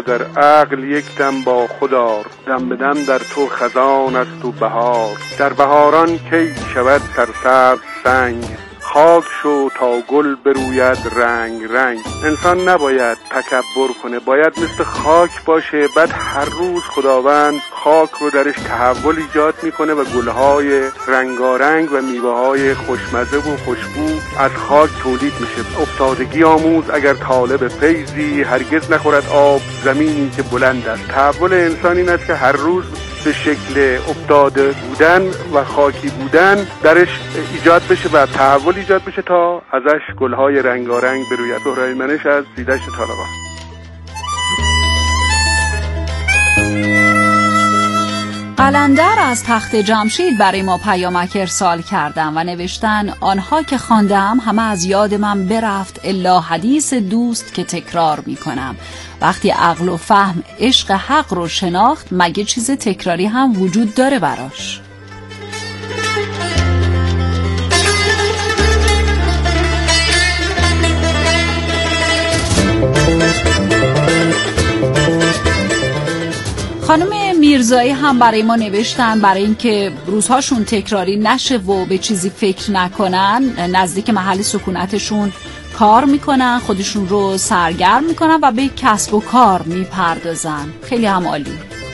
در عقل یک دم با خودار، دم به دم در تو خزان است و بهار. در بهاران کی شود سرسبز سنگ، خاک شو تا گل بروید رنگ رنگ. انسان نباید تکبر کنه، باید مثل خاک باشه. بعد هر روز خداوند خاک رو درش تحول ایجاد میکنه و گلهای رنگارنگ و میوه‌های خوشمزه و خوشبو از خاک تولید میشه. افتادگی آموز اگر طالب فیضی، هرگز نخورد آب زمینی که بلند است. تحول انسان این است که هر روز به شکل افتاده بودن و خاکی بودن درش ایجاد بشه و تحول ایجاد بشه تا ازش گلهای رنگارنگ بروید. سهراب منش از سیدشت طالقان. قلندر از تخت جمشید برای ما پیامک ارسال کردن و نوشتن آنها که خواندم همه از یاد من برفت الا حدیث دوست که تکرار میکنم. وقتی عقل و فهم عشق حق رو شناخت مگه چیز تکراری هم وجود داره براش؟ خانم میرزایی هم برای ما نوشتن برای اینکه روزهاشون تکراری نشه و به چیزی فکر نکنن نزدیک محل سکونتشون کار میکنن، خودشون رو سرگرم میکنن و به کسب و کار میپردازن. خیلی هم عالی.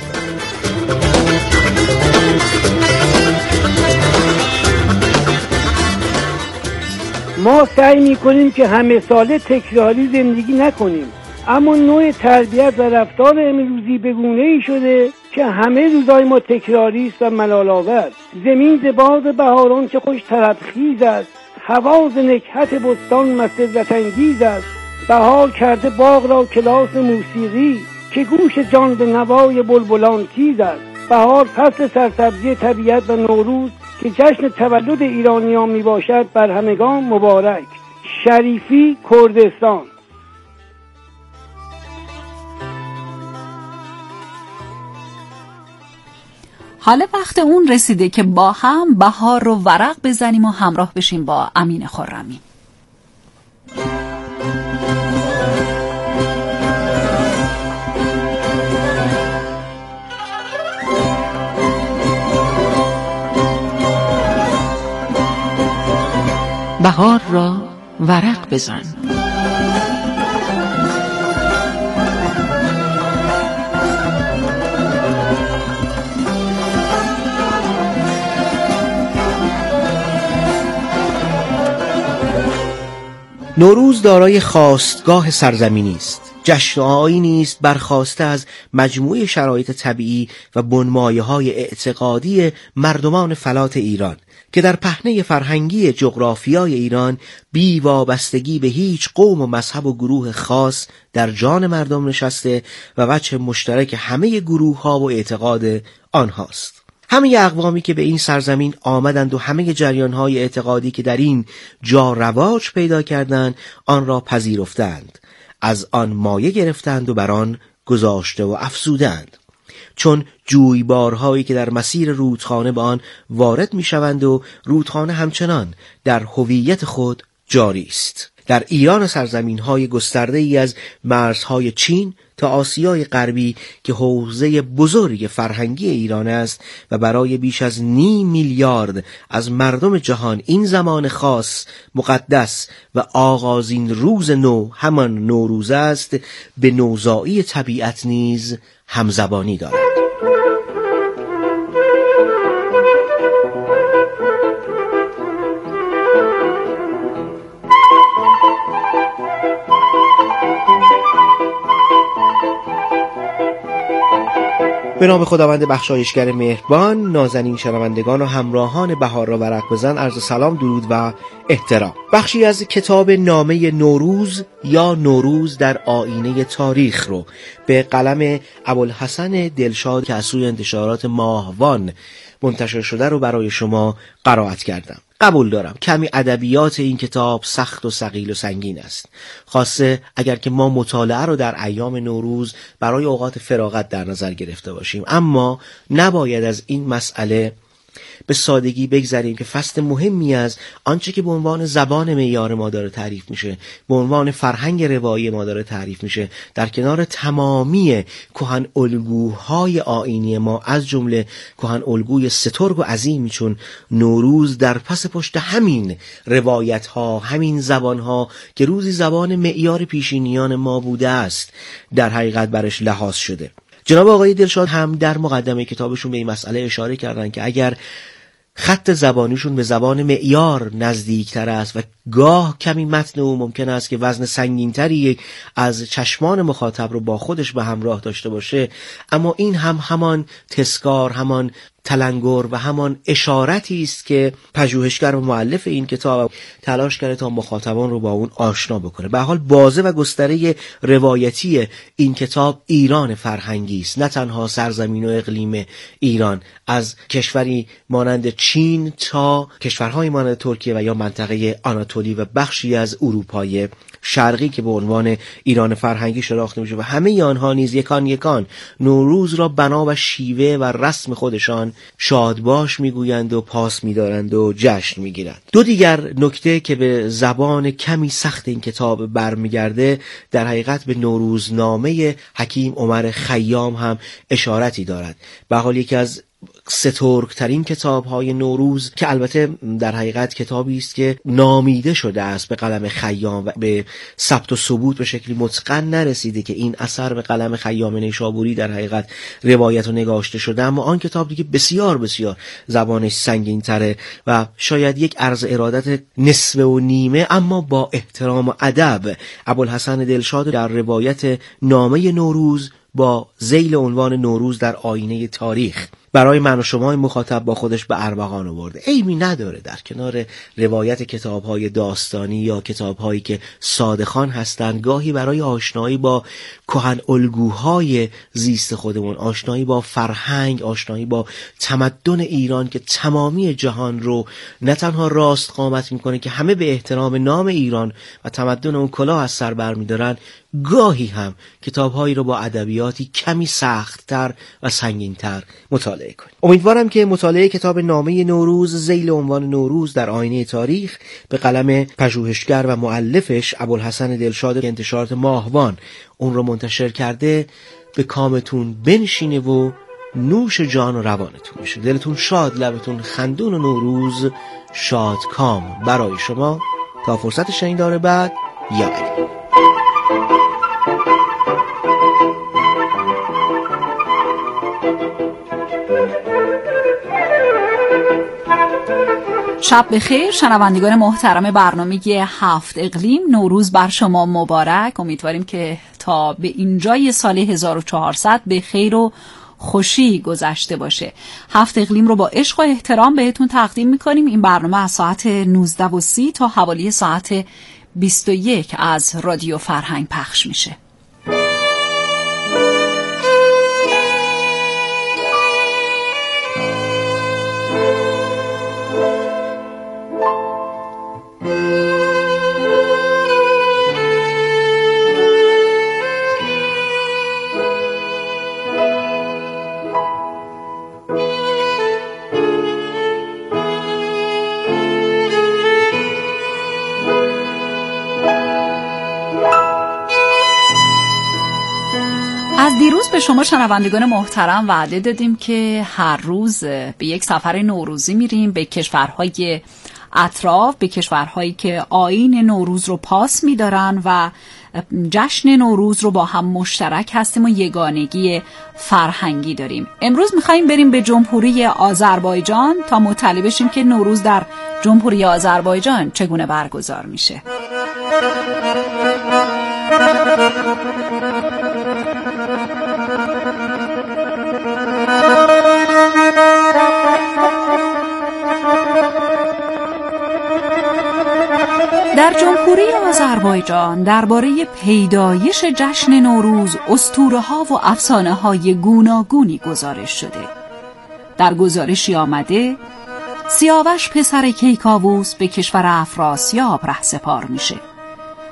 ما سعی میکنیم که همه ساله تکراری زندگی نکنیم، اما نوع تربیت و رفتار امروزی به گونه‌ای شده که همه روزای ما تکراری است و ملال‌آور. زمین ز باغ بهاران که خوش طربخیز است، هوا ز نکهت بستان مسرت انگیز است. بهار کرده باغ را کلاس موسیقی، که گوش جان به نوای بلبلان تیز است. بهار فصل سرسبزی طبیعت و نوروز که جشن تولد ایرانیان می باشد بر همگان مبارک. شریفی، کردستان. حالا وقت اون رسیده که با هم بهار رو ورق بزنیم و همراه بشیم با امین خرمی. بهار را ورق بزن. نوروز دارای خاستگاه سرزمینی است. جشن و آیینی است برخاسته از مجموعه شرایط طبیعی و بنمایه‌های اعتقادی مردمان فلات ایران که در پهنه فرهنگی جغرافیای ایران بی وابستگی به هیچ قوم و مذهب و گروه خاص در جان مردم نشسته و وجه مشترک همه گروه‌ها و اعتقاد آنهاست. همه اقوامی که به این سرزمین آمدند و همه جریان‌های اعتقادی که در این جا رواج پیدا کردند آن را پذیرفتند، از آن مایه گرفتند و بر آن گذاشته و افزودند، چون جویبارهایی که در مسیر رودخانه به آن وارد می‌شوند و رودخانه همچنان در هویت خود جاری است. در ایران سرزمین‌های گسترده‌ای از مرزهای چین تا آسیای غربی که حوزه بزرگ فرهنگی ایران است و برای بیش از 5 میلیارد از مردم جهان این زمان خاص مقدس و آغازین روز نو همان نوروز است، به نوزایی طبیعت نیز همزبانی دارد. به نام خداوند بخشایشگر مهربان، نازنین شنوندگان و همراهان بهار را ورق بزن، عرض سلام، درود و احترام. بخشی از کتاب نامه نوروز یا نوروز در آینه تاریخ رو به قلم ابوالحسن دلشاد که از سوی انتشارات ماهوان منتشر شده رو برای شما قرائت کردم. قبول دارم کمی ادبیات این کتاب سخت و ثقیل و سنگین است، خاصه اگر که ما مطالعه رو در ایام نوروز برای اوقات فراغت در نظر گرفته باشیم، اما نباید از این مسئله به سادگی بگذاریم که فصل مهمی از آنچه که به عنوان زبان معیار ما داره تعریف میشه، به عنوان فرهنگ روایی ما داره تعریف میشه، در کنار تمامی کهن الگوهای آیینی ما از جمله کهن الگوی سترگ و عظیمی چون نوروز، در پس پشت همین روایت ها، همین زبان ها که روزی زبان معیار پیشینیان ما بوده است، در حقیقت برش لحاظ شده. جناب آقای دلشاد هم در مقدمه کتابشون به این مسئله اشاره کردن که اگر خط زبانیشون به زبان معیار نزدیکتر است و گاه کمی متن او ممکن است که وزن سنگینتری از چشمان مخاطب رو با خودش به همراه داشته باشه، اما این هم همان تذکار، همان تلنگر و همان اشارتی است که پژوهشگر و مؤلف این کتاب تلاش کرده تا مخاطبان رو با اون آشنا بکنه. به حال بازه و گستره روایتی این کتاب ایران فرهنگی است، نه تنها سرزمین و اقلیم ایران، از کشوری مانند چین تا کشورهای مانند ترکیه و یا منطقه آناتولی و بخشی از اروپای شرقی که به عنوان ایران فرهنگی شناخته میشه و همه آنها نیز یکان یکان نوروز را بنا و شیوه و رسم خودشان شادباش میگویند و پاس میدارند و جشن میگیرند. دو دیگر نکته که به زبان کمی سخت این کتاب برمیگرده، در حقیقت به نوروزنامه حکیم عمر خیام هم اشارتی دارد. به حال یکی از سترگ‌ترین کتاب‌های نوروز که البته در حقیقت کتابی است که نامیده شده است به قلم خیام و به ثبت و ثبوت به شکلی متقن نرسیده که این اثر به قلم خیام نیشابوری در حقیقت روایت و نگاشته شده، اما آن کتاب دیگه بسیار بسیار زبانش سنگین‌تره و شاید یک عرض ارادت نصف و نیمه اما با احترام و ادب ابوالحسن دلشاد در روایت نامه نوروز با ذیل عنوان نوروز در آینه تاریخ برای من و شما مخاطب با خودش به ارمغان آورده. عیبی نداره در کنار روایت کتاب‌های داستانی یا کتاب‌هایی که ساده‌خوان هستند، گاهی برای آشنایی با کهن الگوهای زیست خودمون، آشنایی با فرهنگ، آشنایی با تمدن ایران که تمامی جهان رو نه تنها راست قامت میکنه که همه به احترام نام ایران و تمدن اون کلاه از سر برمی‌دارن، گاهی هم کتاب‌هایی رو با ادبیاتی کمی سخت‌تر و سنگین‌تر مطالعه کنید. امیدوارم که مطالعه کتاب نامه نوروز ذیل عنوان نوروز در آینه تاریخ به قلم پژوهشگر و مؤلفش ابوالحسن دلشاد که انتشارات ماهوان اون رو منتشر کرده به کامتون بنشینه و نوش جان و روانتون بشه. دلتون شاد، لبتون خندون و نوروز شاد کام برای شما. تا فرصت شنیدار بعد، یا علی. شب بخیر شنوندگان محترم برنامه 7 اقلیم، نوروز بر شما مبارک. امیدواریم که تا به اینجای سال 1400 به خیر و خوشی گذشته باشه. 7 اقلیم رو با عشق و احترام بهتون تقدیم میکنیم. این برنامه از ساعت 19:30 تا حوالی ساعت 21 از رادیو فرهنگ پخش میشه. دیروز به شما شنوندگان محترم وعده دادیم که هر روز به یک سفر نوروزی میریم به کشورهای اطراف، به کشورهایی که آیین نوروز رو پاس میدارن و جشن نوروز رو با هم مشترک هستیم و یگانگی فرهنگی داریم. امروز میخواییم بریم به جمهوری آذربایجان تا مطلع بشیم که نوروز در جمهوری آذربایجان چگونه برگزار میشه. در جمهوری آذربایجان درباره پیدایش جشن نوروز اسطوره‌ها و افسانه‌های گوناگونی گزارش شده. در گزارشی آمده سیاوش پسر کیکاووس به کشور افراسیاب رهسپار میشه.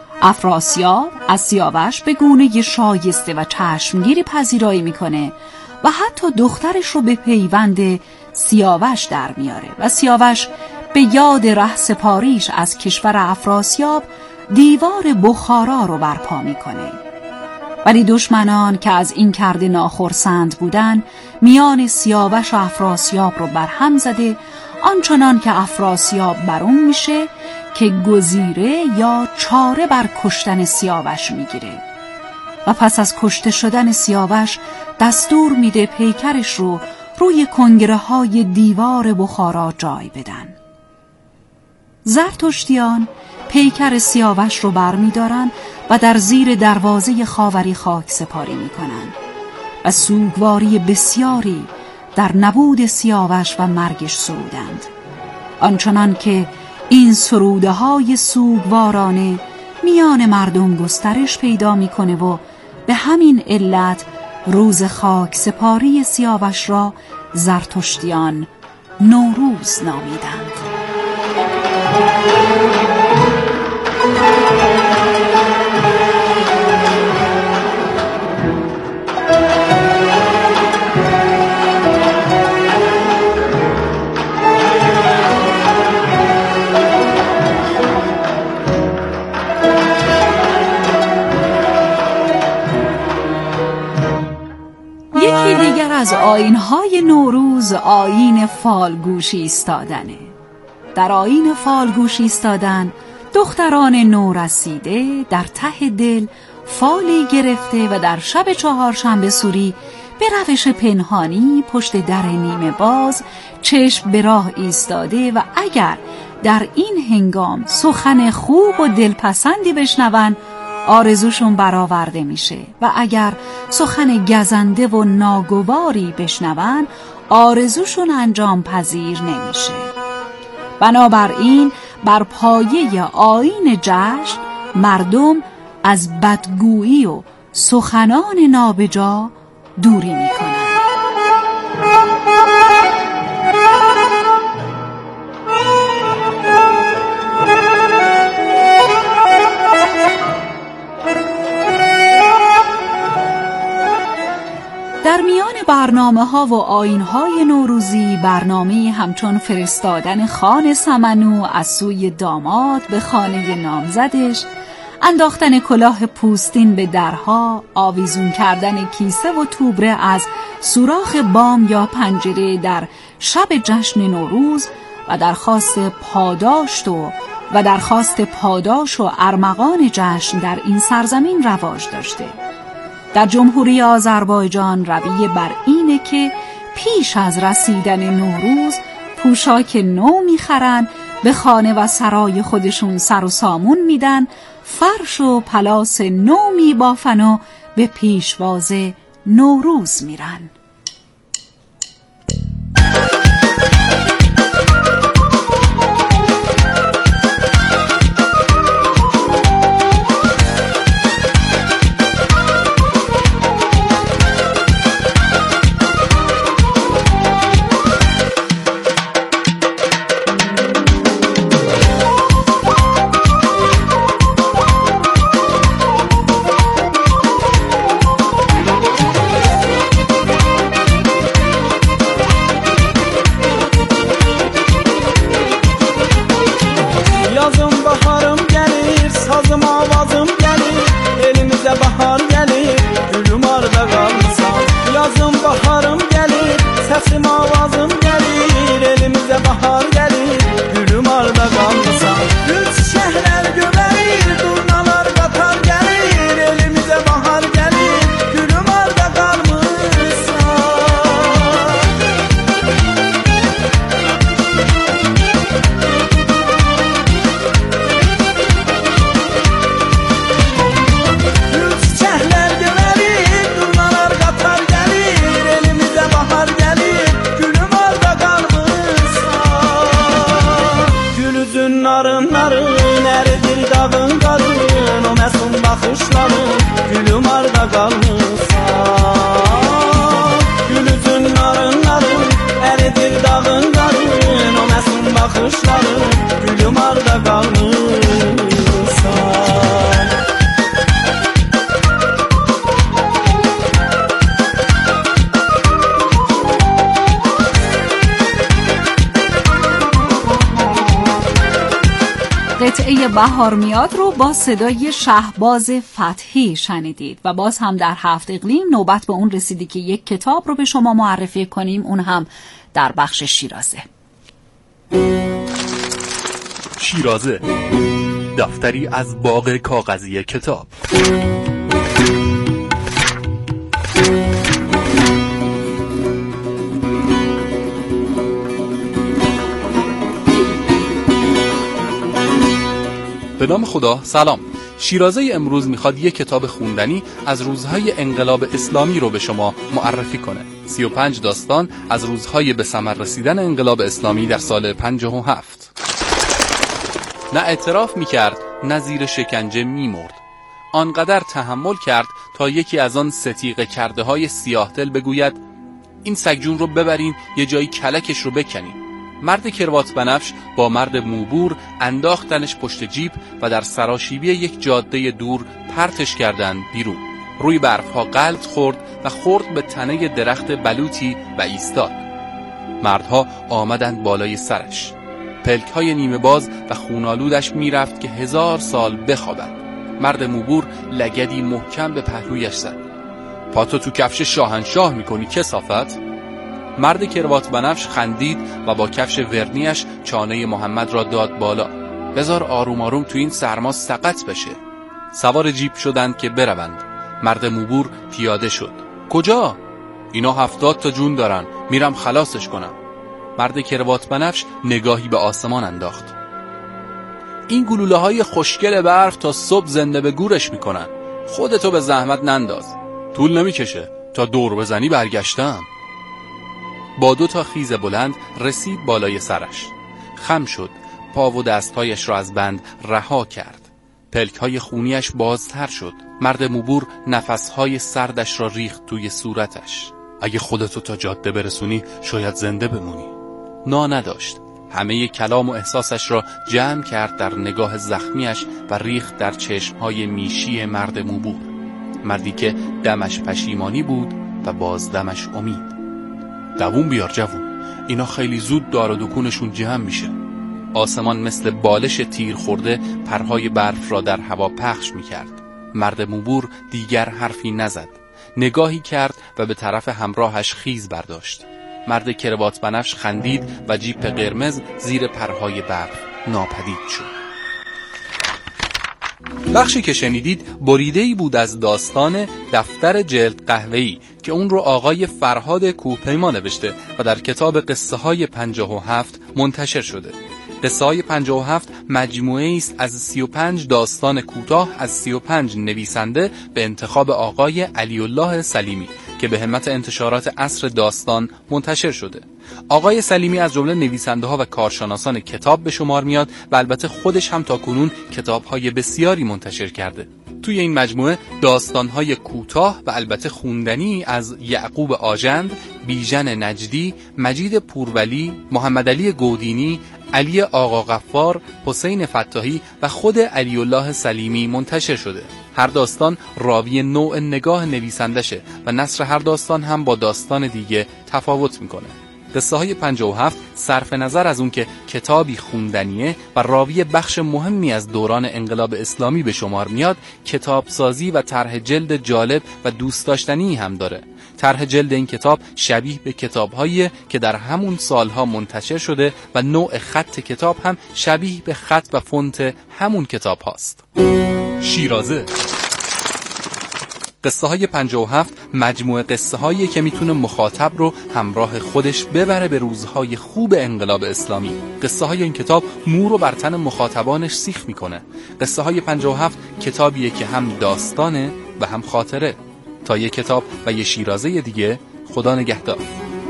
افراسیاب از سیاوش به گونه شایسته و چشمگیری پذیرایی میکنه و حتی دخترش رو به پیوند سیاوش در میاره و سیاوش به یاد رهسپاریش از کشور افراسیاب دیوار بخارا رو برپا میکنه. ولی دشمنان که از این کرده ناخرسند بودن میان سیاوش و افراسیاب رو برهم زده، آنچنان که افراسیاب برون میشه که گزیره یا چاره بر کشتن سیاوش میگیره و پس از کشته شدن سیاوش دستور میده پیکرش رو روی کنگره های دیوار بخارا جای بدن. زرتشتیان پیکر سیاوش رو برمیدارن و در زیر دروازه خاوری خاک سپاری میکنن و سوگواری بسیاری در نبود سیاوش و مرگش سرودند، آنچنان که این سروده های سوگوارانه میان مردم گسترش پیدا میکنه و به همین علت روز خاک سپاری سیاوش را زرتشتیان نوروز نامیدند. یکی دیگر از آیین‌های نوروز آیین فالگوش ایستادنه. در آیین فالگوش ایستادن دختران نورسیده در ته دل فالی گرفته و در شب چهارشنبه سوری به روش پنهانی پشت در نیمه باز چشم به راه ایستاده و اگر در این هنگام سخن خوب و دلپسندی بشنون آرزوشون برآورده میشه و اگر سخن گزنده و ناگواری بشنون آرزوشون انجام پذیر نمیشه. بنابراین بر پایه آیین جشن مردم از بدگویی و سخنان نابجا دوری میکنند. در میان برنامه‌ها و آیین‌های نوروزی برنامه‌ای همچون فرستادن خان سمنو از سوی داماد به خانه نامزدش، انداختن کلاه پوستین به درها، آویزون کردن کیسه و توبره از سوراخ بام یا پنجره در شب جشن نوروز و درخواست پاداش و ارمغان جشن در این سرزمین رواج داشته. در جمهوری آذربایجان رویه بر اینه که پیش از رسیدن نوروز پوشاک نو میخرن، به خانه و سرای خودشون سر و سامون میدن، فرش و پلاس نو میبافن و به پیشواز نوروز میرن. قطعه بهار میاد رو با صدای شهباز فتحی شنیدید و باز هم در 7 اقلیم نوبت به اون رسیدی که یک کتاب رو به شما معرفی کنیم، اون هم در بخش شیرازه. شیرازه، دفتری از باغ کاغذی کتاب. به نام خدا. سلام. شیرازه امروز میخواد یک کتاب خوندنی از روزهای انقلاب اسلامی رو به شما معرفی کنه. 35 داستان از روزهای به ثمر رسیدن انقلاب اسلامی در سال 57. نه اعتراف میکرد، نه زیر شکنجه میمرد. آنقدر تحمل کرد تا یکی از آن ستیقه کرده های سیاه دل بگوید این سگجون رو ببرین یه جایی کلکش رو بکنین. مرد کروات بنفش با مرد موبور انداختنش پشت جیب و در سراشیبی یک جاده دور پرتش کردن بیرون. روی برفها غلط خورد به تنه درخت بلوطی و ایستاد. مردها آمدند بالای سرش. پلک‌های نیمه باز و خونالودش میرفت که 1000 سال بخوابد. مرد موبور لگدی محکم به پهلویش زد. پاتو تو کفش شاهنشاه میکنی کثافت؟ مرد کروات بنفش خندید و با کفش ورنیش چانه محمد را داد بالا. بذار آروم آروم تو این سرما سقط بشه. سوار جیپ شدند که بروند. مرد موبور پیاده شد. کجا؟ اینا 70 تا جون دارن، میرم خلاصش کنم. مرد کروات بنفش نگاهی به آسمان انداخت. این گلوله های خوشگل برف تا صبح زنده به گورش میکنن. خودتو به زحمت ننداز. طول نمیکشه، تا دور بزنی برگشتم. با 2 تا خیز بلند رسید بالای سرش. خم شد، پا و دستهایش را از بند رها کرد. پلک‌های خونیش بازتر شد. مرد موبور نفسهای سردش را ریخت توی صورتش. اگه خودتو تا جاده برسونی شاید زنده بمونی. نداشت. همه کلام و احساسش را جمع کرد در نگاه زخمیش و ریخت در چشمهای میشی مرد موبور. مردی که دمش پشیمانی بود و باز دمش امید. دووم بیار جوون، اینا خیلی زود دار و دکونشون جمع میشه. آسمان مثل بالش تیر خورده پرهای برف را در هوا پخش میکرد. مرد موبور دیگر حرفی نزد. نگاهی کرد و به طرف همراهش خیز برداشت. مرد کروات بنفش خندید و جیپ قرمز زیر پرهای برف ناپدید شد. بخشی که شنیدید بریده‌ای بود از داستان دفتر جلد قهوه‌ای که اون رو آقای فرهاد کوهپیما نوشته و در کتاب قصه های 57 منتشر شده. قصه های 57 مجموعه است از 35 داستان کوتاه از 35 نویسنده به انتخاب آقای علی الله سلیمی که به همت انتشارات عصر داستان منتشر شده. آقای سلیمی از جمله نویسنده ها و کارشناسان کتاب به شمار میاد و البته خودش هم تاکنون کتاب های بسیاری منتشر کرده. توی این مجموعه داستان های کوتاه و البته خوندنی از یعقوب آژند، بیژن نجدی، مجید پورولی، محمد علی گودینی، علی آقا غفار، حسین فتاحی و خود علی الله سلیمی منتشر شده. هر داستان راوی نوع نگاه نویسندشه و نثر هر داستان هم با داستان دیگه تفاوت میکنه. قصه های 57 صرف نظر از اون که کتابی خوندنیه و راوی بخش مهمی از دوران انقلاب اسلامی به شمار میاد، کتابسازی و طرح جلد جالب و دوست داشتنی هم داره. طرح جلد این کتاب شبیه به کتاب‌هایی که در همون سالها منتشر شده و نوع خط کتاب هم شبیه به خط و فونت همون کتاب هاست. شیرازه. قصه های 57 مجموعه قصه هایی که میتونه مخاطب رو همراه خودش ببره به روزهای خوب انقلاب اسلامی. قصه های این کتاب مو رو بر تن مخاطبانش سیخ میکنه. قصه های 57 کتابیه که هم داستانه و هم خاطره. تا یک کتاب و یه شیرازه دیگه، خدا نگهدار.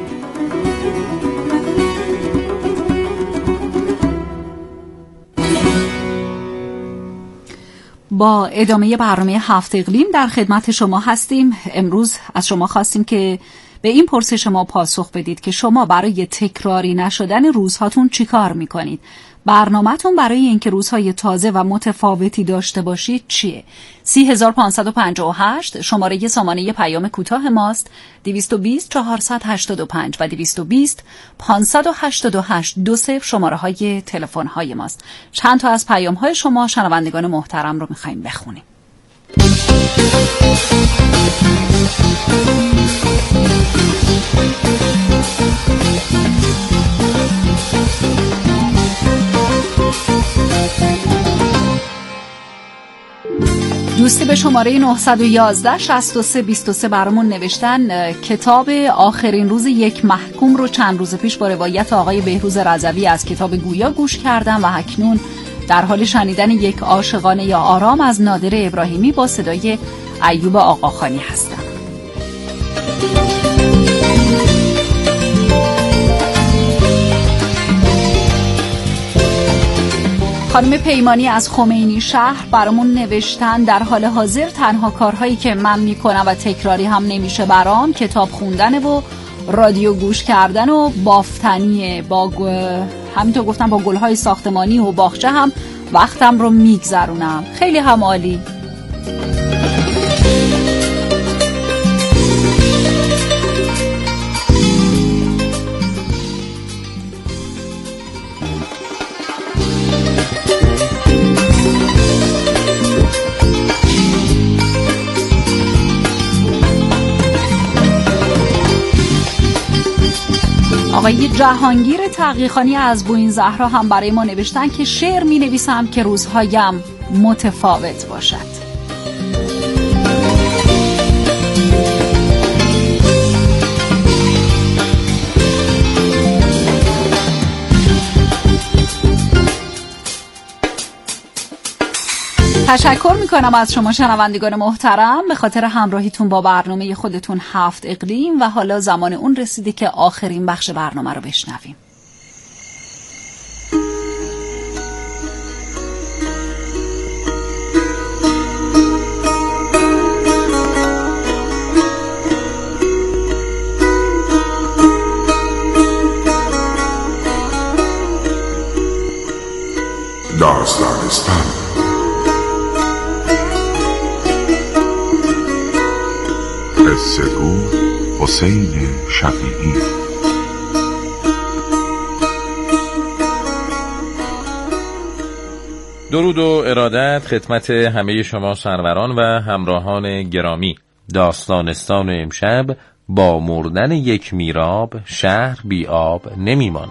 با ادامه برنامه 7 اقلیم در خدمت شما هستیم. امروز از شما خواستیم که به این پرسش ما پاسخ بدید که شما برای تکراری نشدن روزهاتون چیکار میکنید؟ برنامه‌تون برای اینکه روزهای تازه و متفاوتی داشته باشید چیه؟ 3558 شماره سامانه پیام کوتاه ماست، 220 485 و 220 588 20 شماره های تلفن های ماست. چند تا از پیام های شما شنوندگان محترم رو میخوایم بخونیم. دوستی به شماره 911 63 23 برامون نوشتن کتاب آخرین روز یک محکوم رو چند روز پیش با روایت آقای بهروز رضوی از کتاب گویا گوش کردم و اکنون در حال شنیدن یک عاشقانه یا آرام از نادر ابراهیمی با صدای ایوب آقاخانی هستم. خانم پیمانی از خمینی شهر برامون نوشتن در حال حاضر تنها کارهایی که من میکنم و تکراری هم نمیشه برام کتاب خوندن و رادیو گوش کردن و بافتنیه. همینطور گفتم با گلهای ساختمانی و باغچه هم وقتم رو میگذرونم. خیلی هم عالی. آقای جهانگیر تقیخانی از بوین زهرا هم برای ما نوشتن که شعر می نویسم که روزهایم متفاوت باشد. تشکر میکنم از شما شنوندگان محترم به خاطر همراهیتون با برنامه خودتون 7 اقلیم و حالا زمان اون رسیده که آخرین بخش برنامه رو بشنویم. داستانستان قصه گو حسین شفیعی. درود و ارادت خدمت همه شما سروران و همراهان گرامی. داستانستان امشب با مردن یک میراب شهر بی آب نمیماند.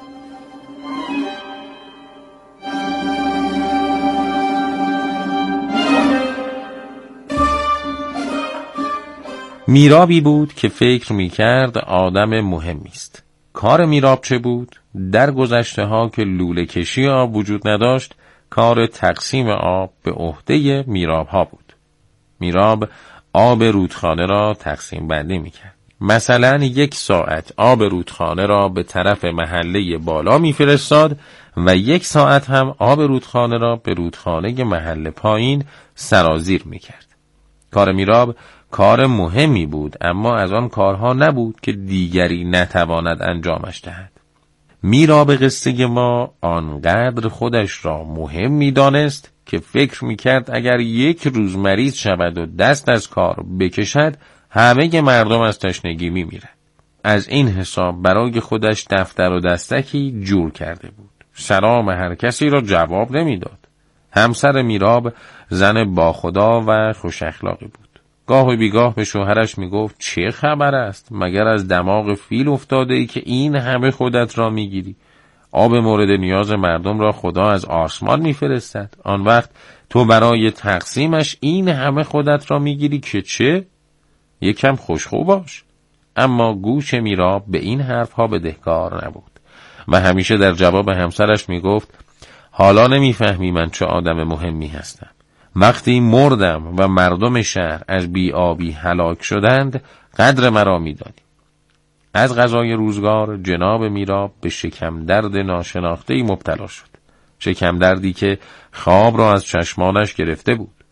میرابی بود که فکر میکرد آدم مهمی است. کار میراب چه بود؟ در گذشته ها که لوله کشی آب وجود نداشت، کار تقسیم آب به عهده میراب ها بود. میراب آب رودخانه را تقسیم بندی میکرد. مثلا 1 ساعت آب رودخانه را به طرف محله بالا میفرستاد و 1 ساعت هم آب رودخانه را به رودخانه محله پایین سرازیر میکرد. کار میراب کار مهمی بود، اما از آن کارها نبود که دیگری نتواند انجامش دهد. میراب قصه ما آنقدر خودش را مهم می‌دانست که فکر می‌کرد اگر 1 روز مریض شود و دست از کار بکشد، همه مردم از تشنگی می‌میرند. از این حساب برای خودش دفتر و دستکی جور کرده بود. سلام هر کسی را جواب نمی‌داد. همسر میراب زن با خدا و خوش اخلاقی بود. گاه و بیگاه به شوهرش میگفت چه خبر است؟ مگر از دماغ فیل افتاده ای که این همه خودت را میگیری؟ آب مورد نیاز مردم را خدا از آسمان میفرستد، آن وقت تو برای تقسیمش این همه خودت را میگیری که چه؟ یکم خوشخو باش. اما گوش میراب به این حرفها بدهکار نبود و همیشه در جواب همسرش میگفت حالا نمیفهمی من چه آدم مهمی هستم. وقتی مردم و مردم شهر از بی‌آبی هلاک شدند قدر مرا می‌دادی. از قضای روزگار جناب میراب به شکم درد ناشناخته‌ای مبتلا شد. شکم دردی که خواب را از چشمانش گرفته بود.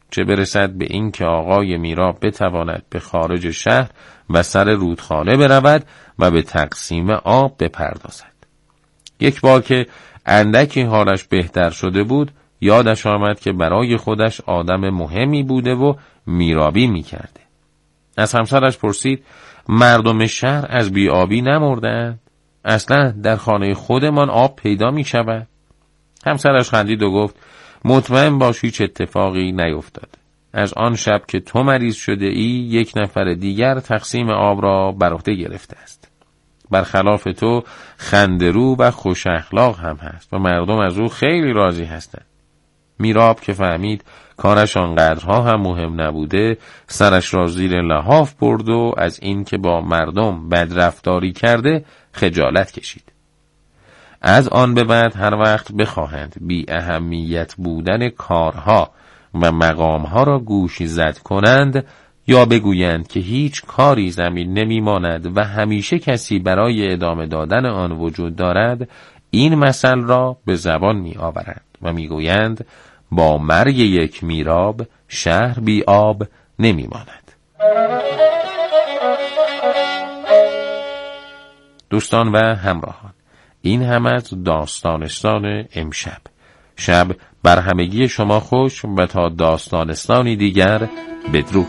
چه برسد به این که آقای میراب بتواند به خارج شهر و سر رودخانه برود و به تقسیم آب بپردازد. یک بار که اندکی حالش بهتر شده بود، یادش آمد که برای خودش آدم مهمی بوده و میرابی میکرده. از همسرش پرسید مردم شهر از بی‌آبی نمردند؟ اصلا در خانه خودمان آب پیدا می شود؟ همسرش خندید و گفت مطمئن باش هیچ اتفاقی نیفتاد. از آن شب که تو مریض شده ای، یک نفر دیگر تقسیم آب را بر عهده گرفته است. برخلاف تو خنده‌رو و خوش اخلاق هم هست و مردم از او خیلی راضی هستند. میراب که فهمید کارش آنقدرها هم مهم نبوده، سرش را زیر لحاف برد و از این که با مردم بدرفتاری کرده خجالت کشید. از آن به بعد هر وقت بخواهند بی اهمیت بودن کارها و مقامها را گوش زد کنند یا بگویند که هیچ کاری زمین نمیماند و همیشه کسی برای ادامه دادن آن وجود دارد، این مثل را به زبان می آورند و می گویند با مرگ یک میراب شهر بی آب نمی ماند. دوستان و همراهان، این هم از داستانستان امشب. شب بر همگی شما خوش و تا داستانستانی دیگر بدرود.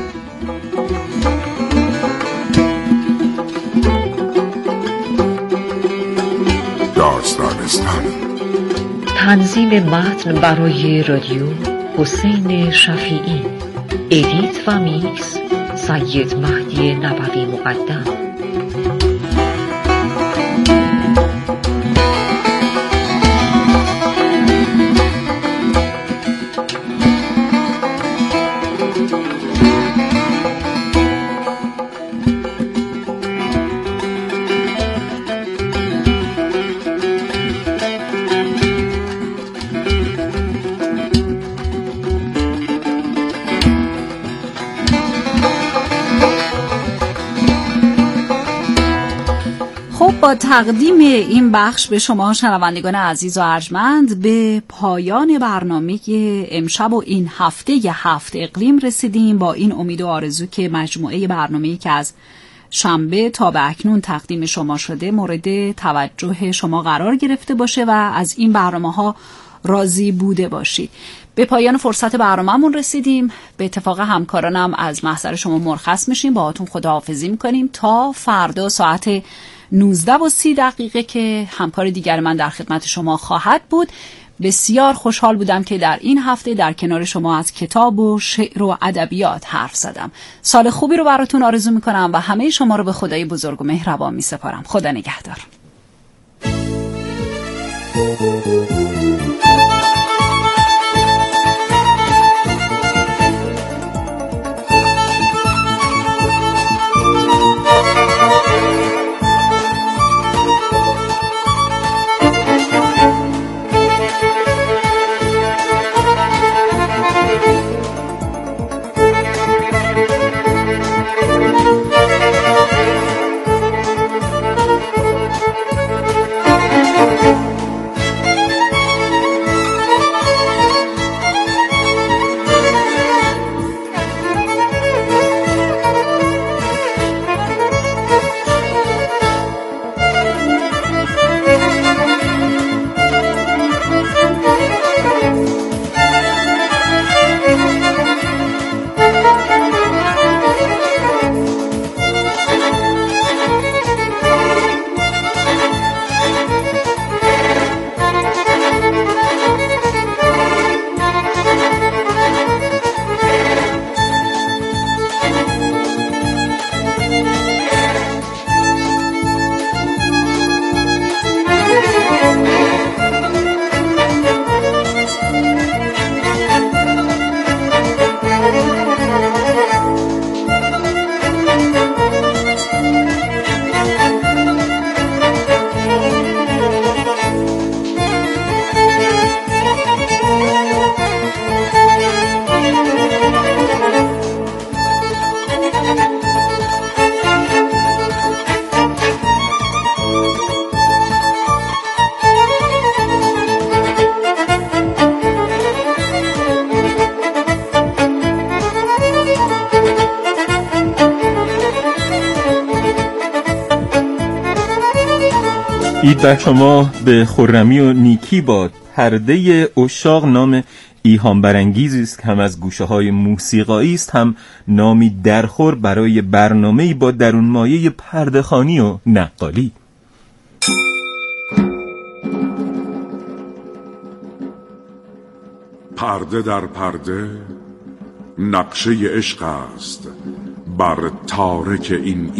داستانستان تنظیم متن برای رادیو حسین شفیعی، ادیت و میکس سید مهدی نبوی مقدم. با تقدیم این بخش به شما شنوندگان عزیز و ارجمند به پایان برنامه امشب و این هفته هفت اقلیم رسیدیم، با این امید و آرزو که مجموعه برنامه‌ای که از شنبه تا به اکنون تقدیم شما شده مورد توجه شما قرار گرفته باشه و از این برنامه‌ها راضی بوده باشید. به پایان فرصت برنامه‌مون رسیدیم. به اتفاق همکارانم از محضر شما مرخص میشیم، باهاتون خداحافظی می‌کنیم تا فردا ساعت 19:30 که همکار دیگر من در خدمت شما خواهد بود. بسیار خوشحال بودم که در این هفته در کنار شما از کتاب و شعر و ادبیات حرف زدم. سال خوبی رو براتون آرزو میکنم و همه شما رو به خدای بزرگ و مهربان میسپارم. خدا نگهدار. عید بر شما به خرمی و نیکی باد. پرده عشاق نام ایهام برانگیزی است که هم از گوشه‌های موسیقایی است، هم نامی درخور برای برنامه‌ای با درون مایه پرده‌خوانی و نقالی. پرده در پرده نقشه عشق است بر تارک این